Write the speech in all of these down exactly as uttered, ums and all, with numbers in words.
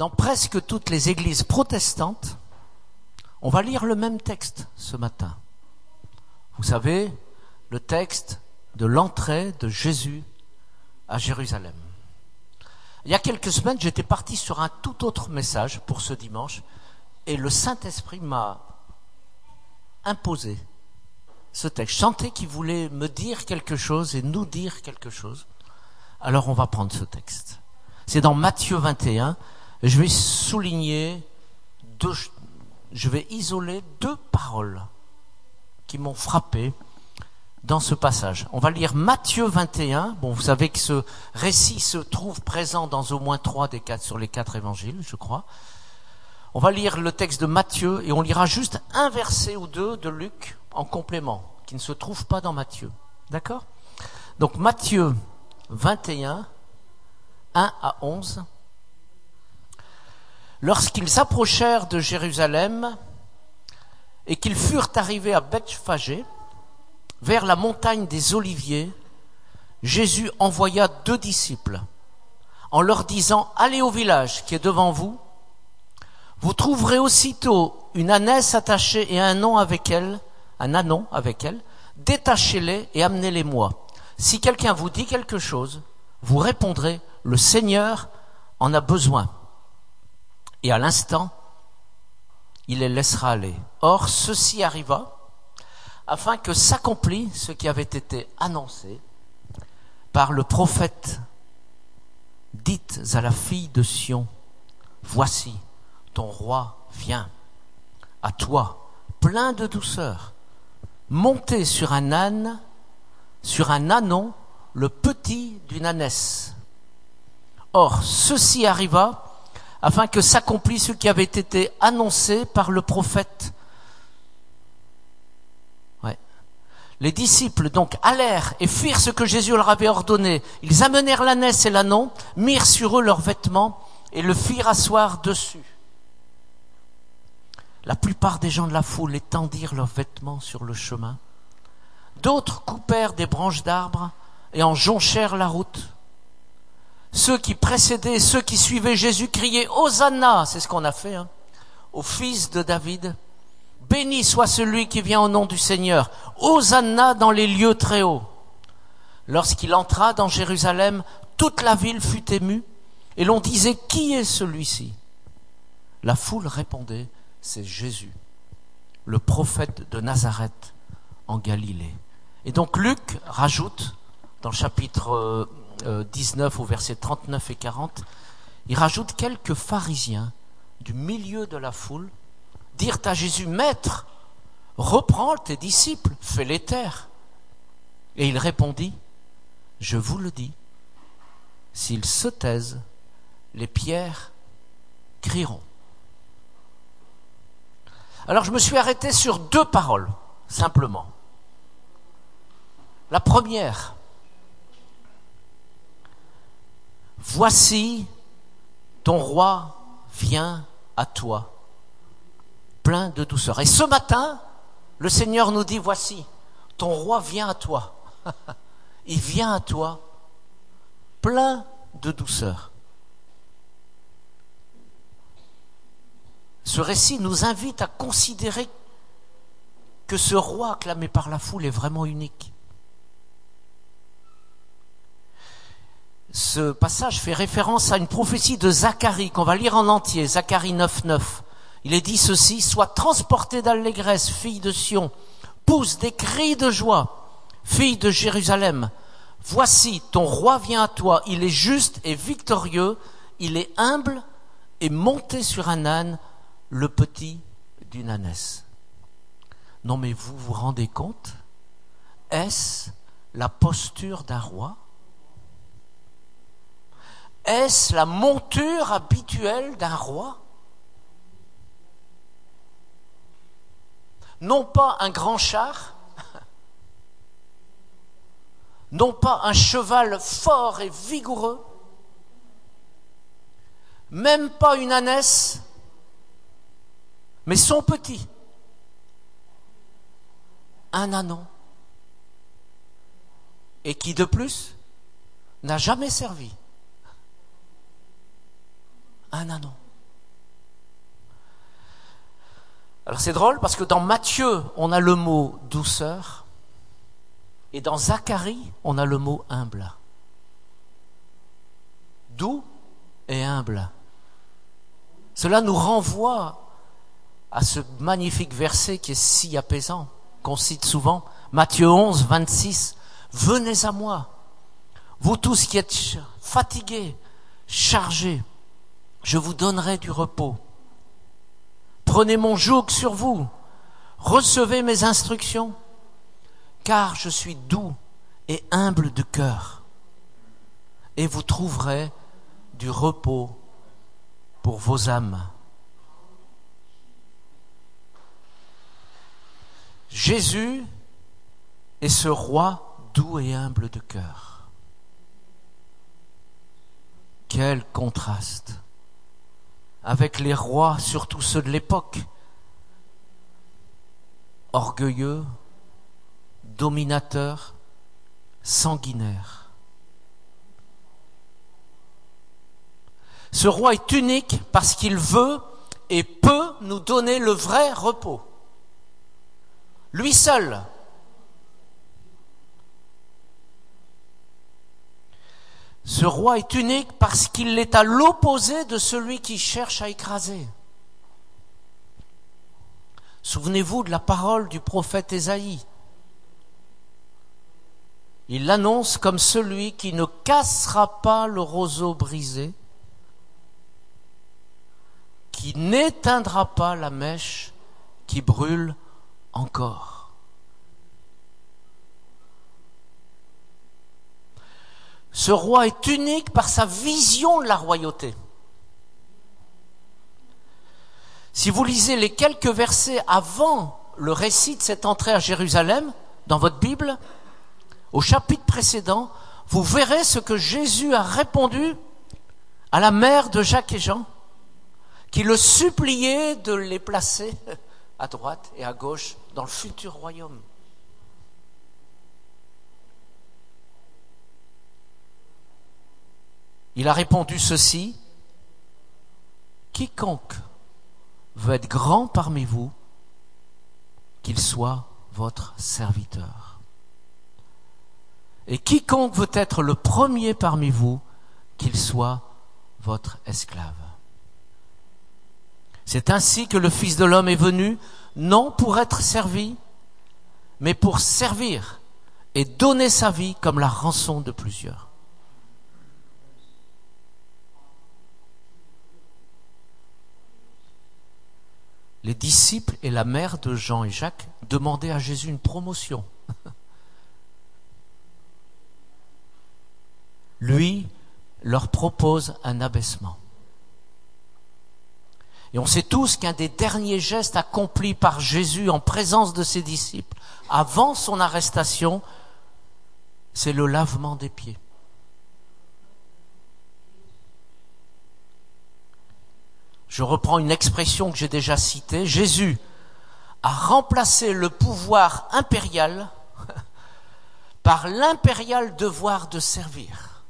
Dans presque toutes les églises protestantes, on va lire le même texte ce matin. Vous savez, le texte de l'entrée de Jésus à Jérusalem. Il y a quelques semaines, j'étais parti sur un tout autre message pour ce dimanche et le Saint-Esprit m'a imposé ce texte. Je sentais qu'il voulait me dire quelque chose et nous dire quelque chose. Alors on va prendre ce texte. C'est dans Matthieu vingt et un. Et je vais souligner deux, je vais isoler deux paroles qui m'ont frappé dans ce passage. On va lire Matthieu vingt et un. Bon, vous savez que ce récit se trouve présent dans au moins trois des quatre, sur les quatre évangiles, je crois. On va lire le texte de Matthieu et on lira juste un verset ou deux de Luc en complément, qui ne se trouve pas dans Matthieu. D'accord ? Donc Matthieu vingt et un, un à onze. Lorsqu'ils approchèrent de Jérusalem et qu'ils furent arrivés à Bethphagée, vers la montagne des Oliviers, Jésus envoya deux disciples en leur disant « Allez au village qui est devant vous, vous trouverez aussitôt une ânesse attachée et un anon avec elle, un anon avec elle, détachez-les et amenez-les-moi. Si quelqu'un vous dit quelque chose, vous répondrez « Le Seigneur en a besoin ». Et à l'instant, il les laissera aller. Or, ceci arriva afin que s'accomplisse ce qui avait été annoncé par le prophète. Dites à la fille de Sion, voici, ton roi vient à toi, plein de douceur, monté sur un âne, sur un ânon, le petit d'une ânesse. Or, ceci arriva afin que s'accomplisse ce qui avait été annoncé par le prophète. Ouais. Les disciples donc allèrent et firent ce que Jésus leur avait ordonné. Ils amenèrent l'ânesse et l'ânon, mirent sur eux leurs vêtements et le firent asseoir dessus. La plupart des gens de la foule étendirent leurs vêtements sur le chemin. D'autres coupèrent des branches d'arbres et en jonchèrent la route. Ceux qui précédaient, ceux qui suivaient Jésus criaient « Hosanna !» C'est ce qu'on a fait, hein, au fils de David. « Béni soit celui qui vient au nom du Seigneur. Hosanna dans les lieux très hauts. » Lorsqu'il entra dans Jérusalem, toute la ville fut émue et l'on disait « Qui est celui-ci » La foule répondait « C'est Jésus, le prophète de Nazareth en Galilée. » Et donc Luc rajoute dans le chapitre dix-neuf au verset trente-neuf et quarante, il rajoute quelques pharisiens du milieu de la foule dirent à Jésus, Maître, reprends tes disciples, fais-les taire. Et il répondit, je vous le dis, s'ils se taisent, les pierres crieront. Alors je me suis arrêté sur deux paroles, simplement. La première, voici ton roi vient à toi, plein de douceur. Et ce matin, le Seigneur nous dit, voici, ton roi vient à toi. Il vient à toi, plein de douceur. Ce récit nous invite à considérer que ce roi acclamé par la foule est vraiment unique. Ce passage fait référence à une prophétie de Zacharie qu'on va lire en entier, Zacharie neuf, neuf. Il est dit ceci, sois transportée d'allégresse, fille de Sion, pousse des cris de joie, fille de Jérusalem. Voici, ton roi vient à toi, il est juste et victorieux, il est humble et monté sur un âne, le petit d'une ânesse. Non mais vous vous rendez compte? Est-ce la posture d'un roi? Est-ce la monture habituelle d'un roi? Non pas un grand char, non pas un cheval fort et vigoureux, même pas une ânesse, mais son petit, un ânon, et qui de plus n'a jamais servi. Un ânon. Alors c'est drôle parce que dans Matthieu, on a le mot douceur, et dans Zacharie, on a le mot humble. Doux et humble. Cela nous renvoie à ce magnifique verset qui est si apaisant, qu'on cite souvent, Matthieu onze, vingt-six. Venez à moi, vous tous qui êtes fatigués, chargés, je vous donnerai du repos. Prenez mon joug sur vous, recevez mes instructions, car je suis doux et humble de cœur, et vous trouverez du repos pour vos âmes. Jésus est ce roi doux et humble de cœur. Quel contraste avec les rois, surtout ceux de l'époque, orgueilleux, dominateurs, sanguinaires. Ce roi est unique parce qu'il veut et peut nous donner le vrai repos. Lui seul. Ce roi est unique parce qu'il est à l'opposé de celui qui cherche à écraser. Souvenez-vous de la parole du prophète Ésaïe. Il l'annonce comme celui qui ne cassera pas le roseau brisé, qui n'éteindra pas la mèche qui brûle encore. Ce roi est unique par sa vision de la royauté. Si vous lisez les quelques versets avant le récit de cette entrée à Jérusalem, dans votre Bible, au chapitre précédent, vous verrez ce que Jésus a répondu à la mère de Jacques et Jean, qui le suppliaient de les placer à droite et à gauche dans le futur royaume. Il a répondu ceci: quiconque veut être grand parmi vous, qu'il soit votre serviteur. Et quiconque veut être le premier parmi vous, qu'il soit votre esclave. C'est ainsi que le Fils de l'homme est venu, non pour être servi, mais pour servir et donner sa vie comme la rançon de plusieurs. Les disciples et la mère de Jean et Jacques demandaient à Jésus une promotion. Lui leur propose un abaissement. Et on sait tous qu'un des derniers gestes accomplis par Jésus en présence de ses disciples, avant son arrestation, c'est le lavement des pieds. Je reprends une expression que j'ai déjà citée. Jésus a remplacé le pouvoir impérial par l'impérial devoir de servir.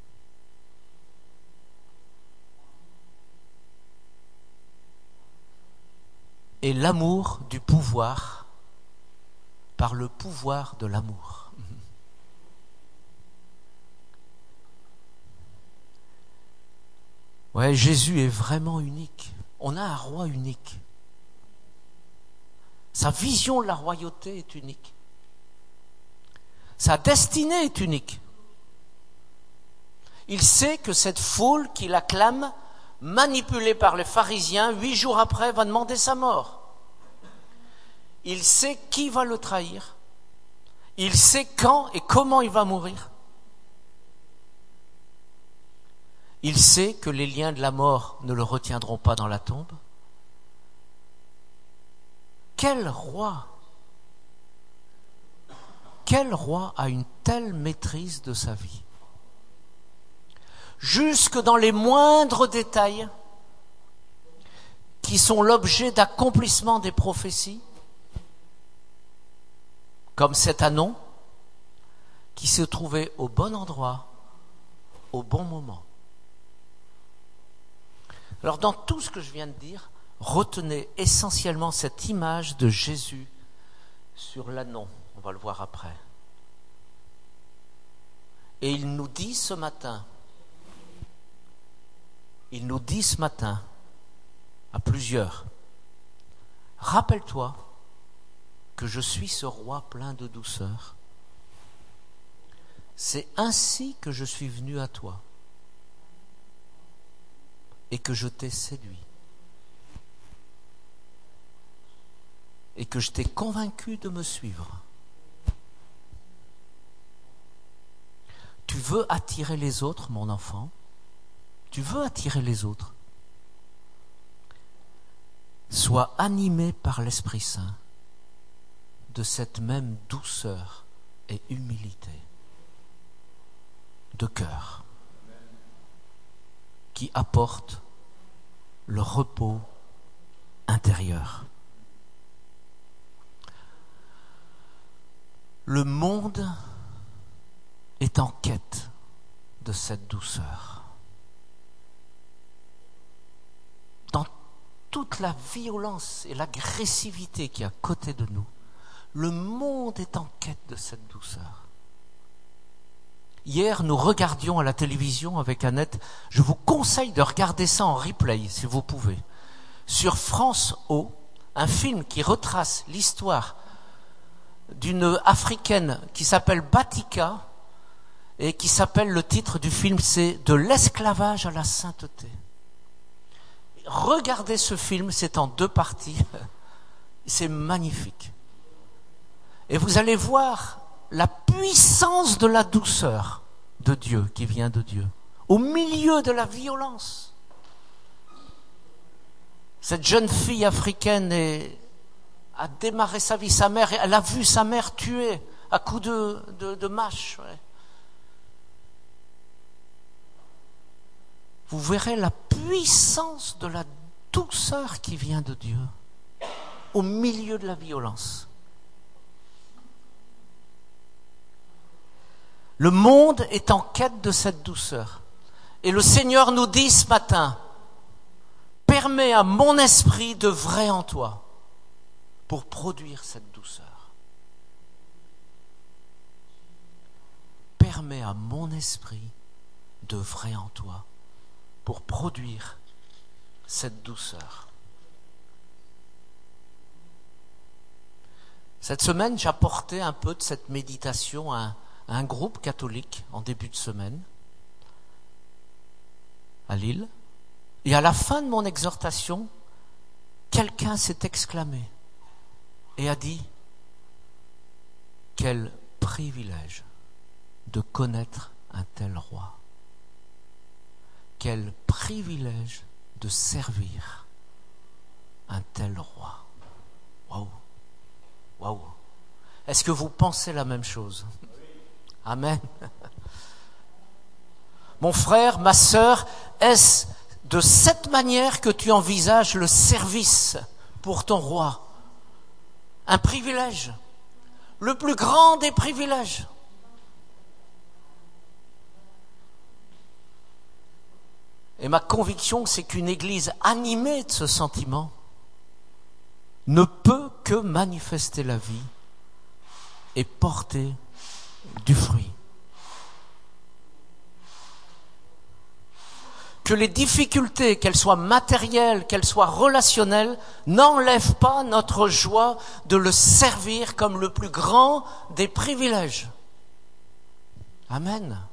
Et l'amour du pouvoir par le pouvoir de l'amour. Ouais, Jésus est vraiment unique. On a un roi unique. Sa vision de la royauté est unique. Sa destinée est unique. Il sait que cette foule qui l'acclame, manipulée par les pharisiens, huit jours après, va demander sa mort. Il sait qui va le trahir. Il sait quand et comment il va mourir. Il sait que les liens de la mort ne le retiendront pas dans la tombe. Quel roi, quel roi a une telle maîtrise de sa vie? Jusque dans les moindres détails qui sont l'objet d'accomplissement des prophéties, comme cet anon qui se trouvait au bon endroit, au bon moment. Alors dans tout ce que je viens de dire, retenez essentiellement cette image de Jésus sur l'ânon. On va le voir après. Et il nous dit ce matin, il nous dit ce matin, à plusieurs, rappelle-toi que je suis ce roi plein de douceur. C'est ainsi que je suis venu à toi et que je t'ai séduit et que je t'ai convaincu de me suivre. Tu veux attirer les autres, mon enfant? Tu veux attirer les autres? Sois animé par l'Esprit Saint de cette même douceur et humilité de cœur qui apporte le repos intérieur. Le monde est en quête de cette douceur. Dans toute la violence et l'agressivité qui est à côté de nous, le monde est en quête de cette douceur. Hier, nous regardions à la télévision avec Annette. Je vous conseille de regarder ça en replay, si vous pouvez. Sur France O, un film qui retrace l'histoire d'une Africaine qui s'appelle Batika et qui s'appelle, le titre du film, c'est « De l'esclavage à la sainteté ». Regardez ce film, c'est en deux parties. C'est magnifique. Et vous allez voir la puissance de la douceur de Dieu, qui vient de Dieu, au milieu de la violence. Cette jeune fille africaine est, a démarré sa vie. Sa mère, elle a vu sa mère tuée à coups de, de, de mâche. Ouais. Vous verrez la puissance de la douceur qui vient de Dieu, au milieu de la violence. Le monde est en quête de cette douceur. Et le Seigneur nous dit ce matin, permets à mon esprit de vrai en toi pour produire cette douceur. Permets à mon esprit de vrai en toi pour produire cette douceur. Cette semaine, j'apportais un peu de cette méditation à un un groupe catholique en début de semaine à Lille, et à la fin de mon exhortation, quelqu'un s'est exclamé et a dit: quel privilège de connaître un tel roi, quel privilège de servir un tel roi. Waouh, waouh. Est-ce que vous pensez la même chose? Amen. Mon frère, ma sœur, est-ce de cette manière que tu envisages le service pour ton roi? Un privilège, le plus grand des privilèges. Et ma conviction, c'est qu'une église animée de ce sentiment ne peut que manifester la vie et porter du fruit. Que les difficultés, qu'elles soient matérielles, qu'elles soient relationnelles, n'enlèvent pas notre joie de le servir comme le plus grand des privilèges. Amen.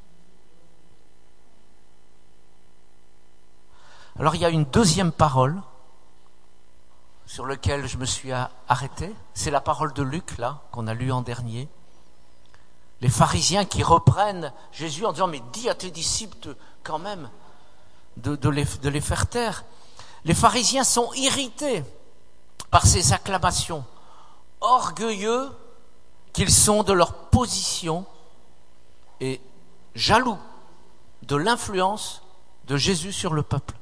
Alors il y a une deuxième parole sur laquelle je me suis arrêté. C'est la parole de Luc, là, qu'on a lue en dernier. Les pharisiens qui reprennent Jésus en disant « Mais dis à tes disciples de, quand même de, de, les, de les faire taire. » Les pharisiens sont irrités par ces acclamations, orgueilleux qu'ils sont de leur position et jaloux de l'influence de Jésus sur le peuple.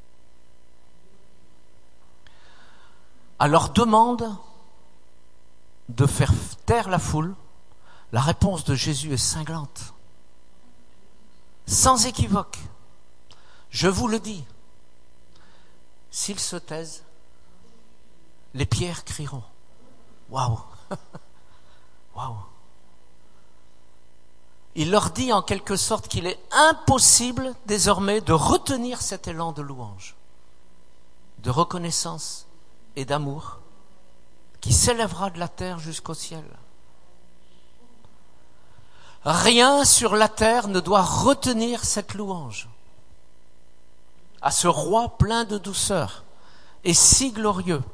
À leur demande de faire taire la foule, la réponse de Jésus est cinglante, sans équivoque. Je vous le dis, s'ils se taisent, les pierres crieront. Waouh! Waouh! Il leur dit en quelque sorte qu'il est impossible désormais de retenir cet élan de louange, de reconnaissance et d'amour qui s'élèvera de la terre jusqu'au ciel. Rien sur la terre ne doit retenir cette louange à ce roi plein de douceur et si glorieux.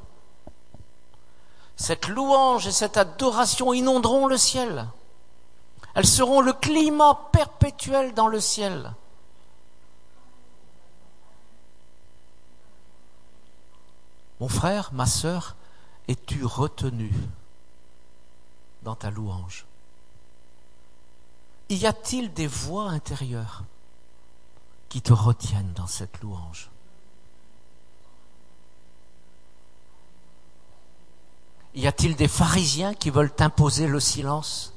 Cette louange et cette adoration inonderont le ciel. Elles seront le climat perpétuel dans le ciel. Mon frère, ma sœur, es-tu retenu dans ta louange? Y a-t-il des voix intérieures qui te retiennent dans cette louange? Y a-t-il des pharisiens qui veulent t'imposer le silence?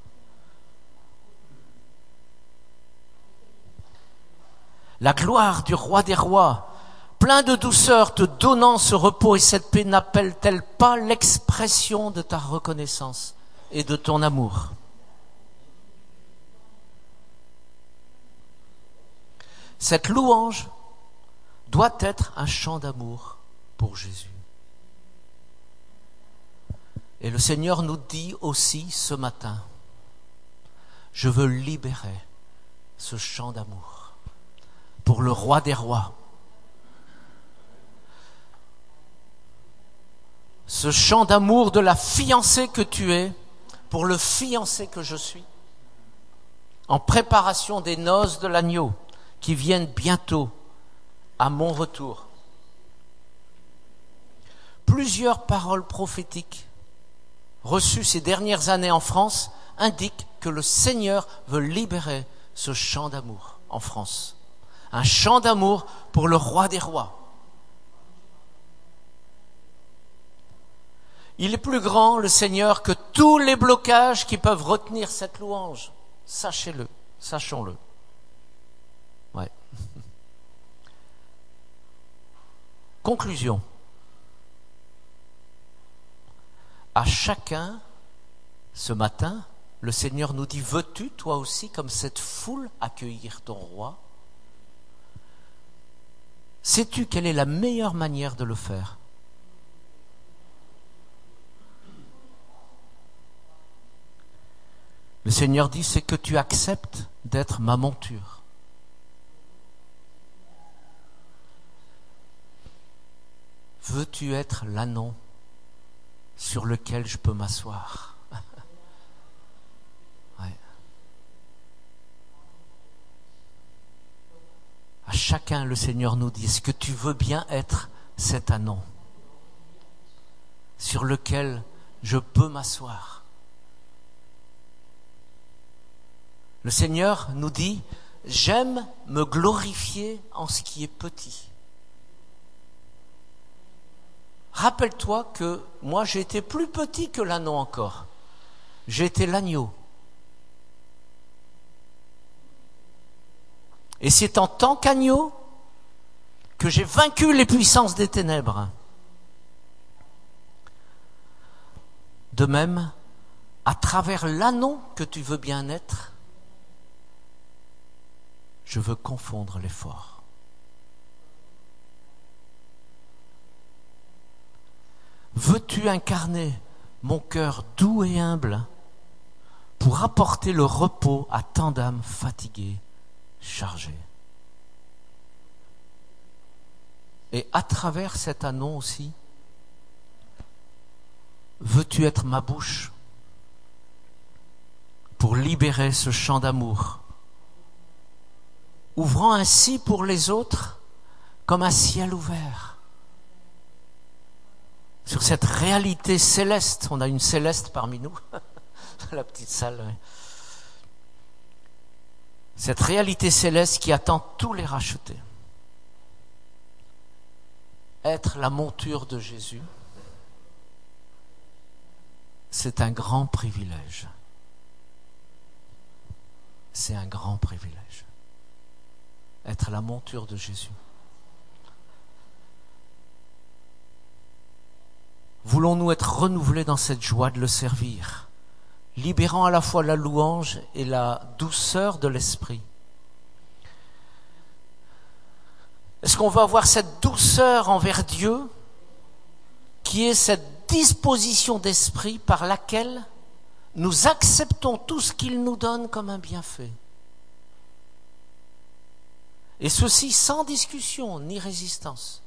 La gloire du roi des rois, plein de douceur, te donnant ce repos et cette paix, n'appelle-t-elle pas l'expression de ta reconnaissance et de ton amour? Cette louange doit être un chant d'amour pour Jésus. Et le Seigneur nous dit aussi ce matin, je veux libérer ce chant d'amour pour le roi des rois. Ce chant d'amour de la fiancée que tu es pour le fiancé que je suis, en préparation des noces de l'agneau qui viennent bientôt à mon retour. Plusieurs paroles prophétiques reçues ces dernières années en France indiquent que le Seigneur veut libérer ce chant d'amour en France. Un chant d'amour pour le roi des rois. Il est plus grand, le Seigneur, que tous les blocages qui peuvent retenir cette louange. Sachez-le, sachons-le. Ouais. Conclusion. À chacun, ce matin, le Seigneur nous dit, veux-tu toi aussi, comme cette foule, accueillir ton roi? Sais-tu quelle est la meilleure manière de le faire? Le Seigneur dit, c'est que tu acceptes d'être ma monture. Veux-tu être l'ânon sur lequel je peux m'asseoir? Ouais. À chacun, le Seigneur nous dit, est-ce que tu veux bien être cet ânon sur lequel je peux m'asseoir? Le Seigneur nous dit, j'aime me glorifier en ce qui est petit. Rappelle-toi que moi j'ai été plus petit que l'ânon encore. J'ai été l'agneau. Et c'est en tant qu'agneau que j'ai vaincu les puissances des ténèbres. De même, à travers l'ânon que tu veux bien être, je veux confondre les forts. Veux-tu incarner mon cœur doux et humble pour apporter le repos à tant d'âmes fatiguées, chargées? Et à travers cet ânon aussi, veux-tu être ma bouche pour libérer ce chant d'amour, ouvrant ainsi pour les autres comme un ciel ouvert sur cette réalité céleste? On a une céleste parmi nous, la petite salle. Ouais. Cette réalité céleste qui attend tous les rachetés. Être la monture de Jésus, c'est un grand privilège. C'est un grand privilège. Être la monture de Jésus. Voulons-nous être renouvelés dans cette joie de le servir, libérant à la fois la louange et la douceur de l'esprit? Est-ce qu'on va avoir cette douceur envers Dieu, qui est cette disposition d'esprit par laquelle nous acceptons tout ce qu'il nous donne comme un bienfait? Et ceci sans discussion ni résistance.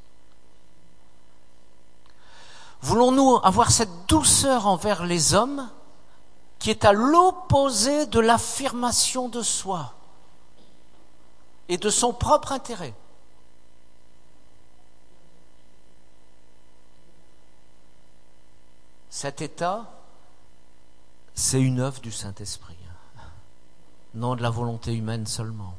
Voulons-nous avoir cette douceur envers les hommes qui est à l'opposé de l'affirmation de soi et de son propre intérêt? Cet état, c'est une œuvre du Saint-Esprit, non de la volonté humaine seulement.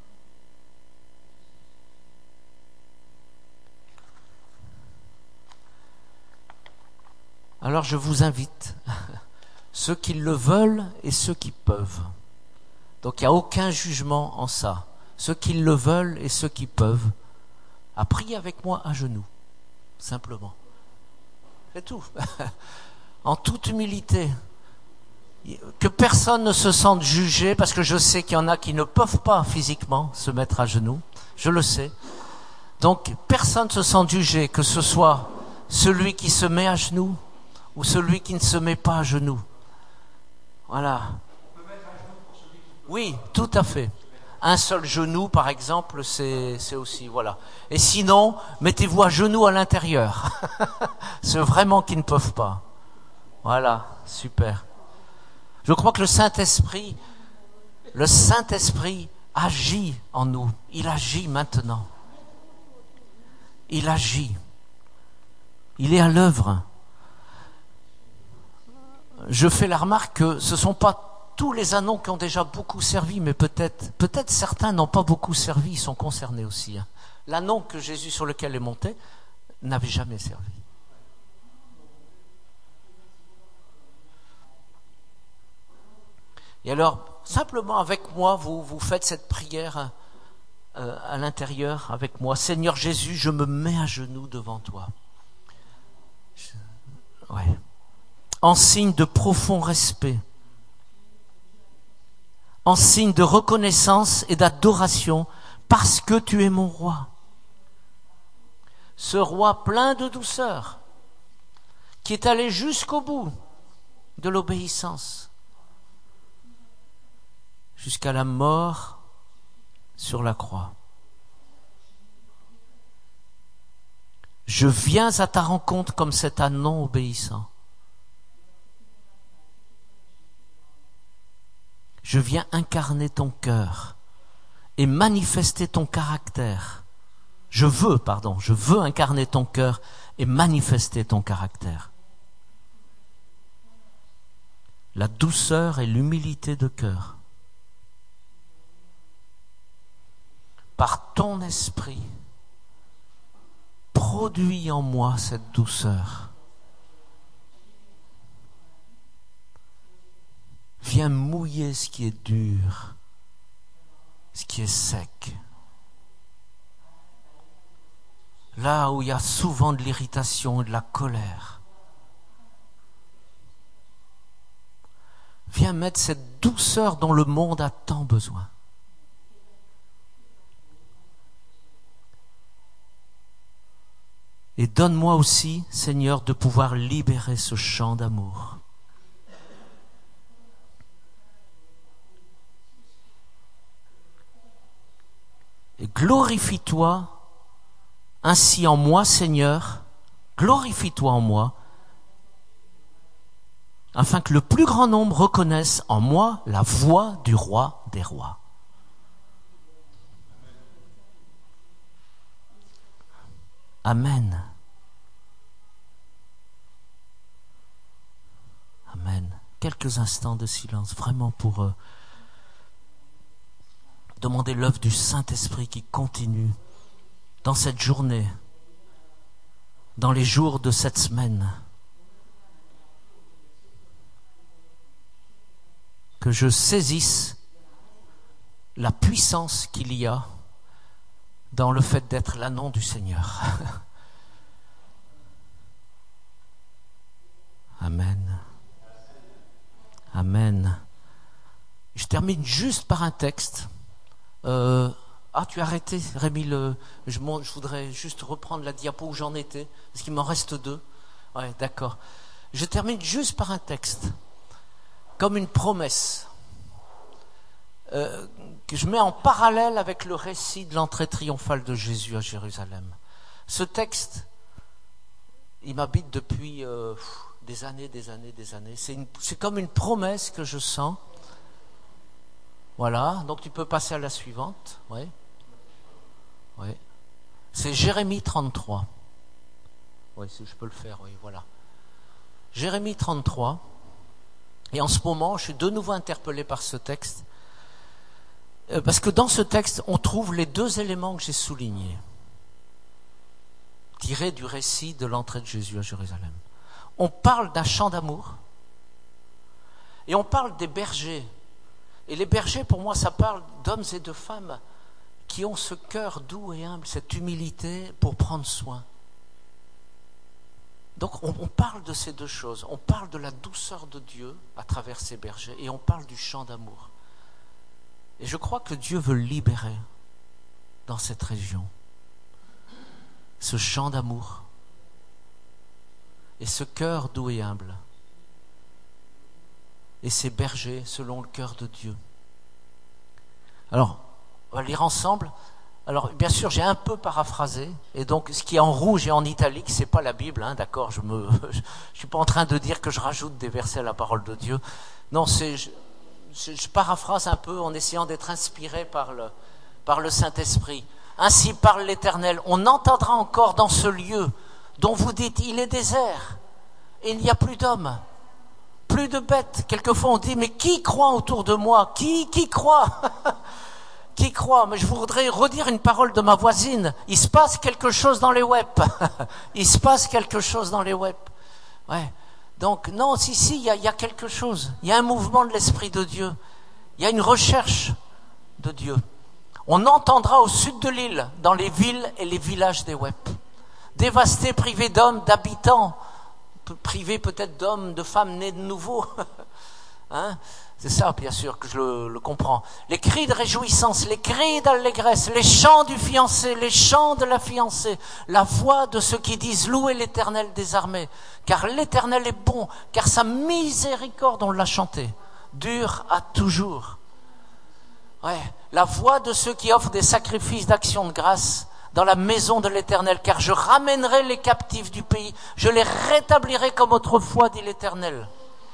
Alors je vous invite, ceux qui le veulent et ceux qui peuvent. Donc il n'y a aucun jugement en ça. Ceux qui le veulent et ceux qui peuvent, à prier avec moi à genoux, simplement. C'est tout. En toute humilité. Que personne ne se sente jugé, parce que je sais qu'il y en a qui ne peuvent pas physiquement se mettre à genoux. Je le sais. Donc personne ne se sente jugé, que ce soit celui qui se met à genoux ou celui qui ne se met pas à genoux. Voilà. Oui, tout à fait. Un seul genou, par exemple, c'est, c'est aussi, voilà. Et sinon, mettez-vous à genoux à l'intérieur. Ceux vraiment qui ne peuvent pas. Voilà, super. Je crois que le Saint-Esprit, le Saint-Esprit agit en nous. Il agit maintenant. Il agit. Il est à l'œuvre. Je fais la remarque que ce ne sont pas tous les ânons qui ont déjà beaucoup servi, mais peut-être, peut-être certains n'ont pas beaucoup servi, ils sont concernés aussi. Hein. L'anon que Jésus sur lequel est monté n'avait jamais servi. Et alors, simplement avec moi, vous, vous faites cette prière euh, à l'intérieur avec moi. Seigneur Jésus, je me mets à genoux devant toi. Je... Ouais. En signe de profond respect, en signe de reconnaissance et d'adoration, parce que tu es mon roi. Ce roi plein de douceur, qui est allé jusqu'au bout de l'obéissance, jusqu'à la mort sur la croix. Je viens à ta rencontre comme cet ânon obéissant. Je viens incarner ton cœur et manifester ton caractère. Je veux, pardon, je veux incarner ton cœur et manifester ton caractère. La douceur et l'humilité de cœur. Par ton esprit, produis en moi cette douceur. Viens mouiller ce qui est dur, ce qui est sec. Là où il y a souvent de l'irritation et de la colère. Viens mettre cette douceur dont le monde a tant besoin. Et donne-moi aussi, Seigneur, de pouvoir libérer ce chant d'amour. Et glorifie-toi ainsi en moi, Seigneur, glorifie-toi en moi, afin que le plus grand nombre reconnaisse en moi la voix du roi des rois. Amen. Amen. Quelques instants de silence, vraiment pour euh, demander l'œuvre du Saint-Esprit qui continue dans cette journée, dans les jours de cette semaine. Que je saisisse la puissance qu'il y a dans le fait d'être l'ânon du Seigneur. Amen. Amen. Je termine juste par un texte. Euh, ah, tu as arrêté, Rémi. Le, je, je voudrais juste reprendre la diapo où j'en étais, parce qu'il m'en reste deux. Ouais, d'accord. Je termine juste par un texte, comme une promesse, euh, que je mets en parallèle avec le récit de l'entrée triomphale de Jésus à Jérusalem. Ce texte, il m'habite depuis euh, des années, des années, des années. C'est, une, c'est comme une promesse que je sens. Voilà, donc tu peux passer à la suivante. Oui. Oui. C'est Jérémie trente-trois. Oui, si je peux le faire, oui, voilà. Jérémie trente-trois. Et en ce moment, je suis de nouveau interpellé par ce texte. Parce que dans ce texte, on trouve les deux éléments que j'ai soulignés, tirés du récit de l'entrée de Jésus à Jérusalem. On parle d'un chant d'amour, et on parle des bergers. Et les bergers, pour moi, ça parle d'hommes et de femmes qui ont ce cœur doux et humble, cette humilité pour prendre soin. Donc on, on parle de ces deux choses. On parle de la douceur de Dieu à travers ces bergers, et on parle du chant d'amour. Et je crois que Dieu veut libérer dans cette région ce chant d'amour et ce cœur doux et humble et ces bergers selon le cœur de Dieu. Alors, on va lire ensemble. Alors, bien sûr, j'ai un peu paraphrasé, et donc ce qui est en rouge et en italique, c'est pas la Bible, hein, d'accord. Je me, je, je suis pas en train de dire que je rajoute des versets à la parole de Dieu. Non, c'est je, je, je paraphrase un peu en essayant d'être inspiré par le, par le Saint-Esprit. Ainsi parle l'Éternel. On entendra encore dans ce lieu dont vous dites, il est désert et il n'y a plus d'hommes, plus de bêtes. Quelquefois on dit, mais qui croit autour de moi? Qui, qui croit? Qui croit? Mais je voudrais redire une parole de ma voisine. Il se passe quelque chose dans les web. Il se passe quelque chose dans les web. Ouais. Donc, non, si, si, il y a, il y a quelque chose. Il y a un mouvement de l'Esprit de Dieu. Il y a une recherche de Dieu. On entendra au sud de l'île, dans les villes et les villages des web, dévastés, privés d'hommes, d'habitants, privés peut-être d'hommes, de femmes nées de nouveau. Hein? C'est ça, bien sûr, que je le, le comprends. Les cris de réjouissance, les cris d'allégresse, les chants du fiancé, les chants de la fiancée, la voix de ceux qui disent « Louez l'Éternel des armées, car l'Éternel est bon, car sa miséricorde, on l'a chanté, dure à toujours. » Ouais, la voix de ceux qui offrent des sacrifices d'action de grâce dans la maison de l'Éternel, car je ramènerai les captifs du pays, je les rétablirai comme autrefois, dit l'Éternel.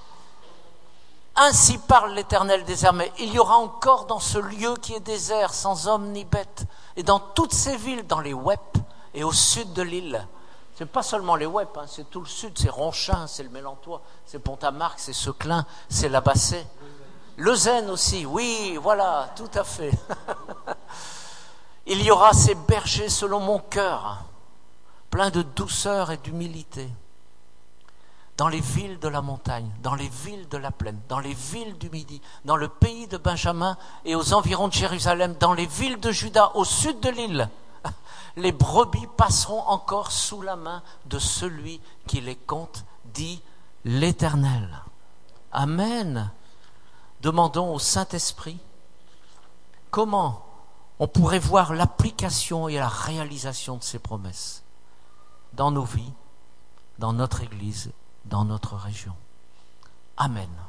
Ainsi parle l'Éternel des armées. Il y aura encore dans ce lieu qui est désert, sans homme ni bête, et dans toutes ces villes, dans les Wep et au sud de l'île. C'est pas seulement les Wep, hein, c'est tout le sud, c'est Ronchin, c'est le Mélantois, c'est Pont-à-Marc, c'est Seclin, c'est la Bassée. Leuzen aussi, oui, voilà, tout à fait. Il y aura ces bergers selon mon cœur, pleins de douceur et d'humilité. Dans les villes de la montagne, dans les villes de la plaine, dans les villes du Midi, dans le pays de Benjamin et aux environs de Jérusalem, dans les villes de Juda, au sud de l'île, les brebis passeront encore sous la main de celui qui les compte, dit l'Éternel. Amen. Demandons au Saint-Esprit comment on pourrait voir l'application et la réalisation de ces promesses dans nos vies, dans notre Église, dans notre région. Amen.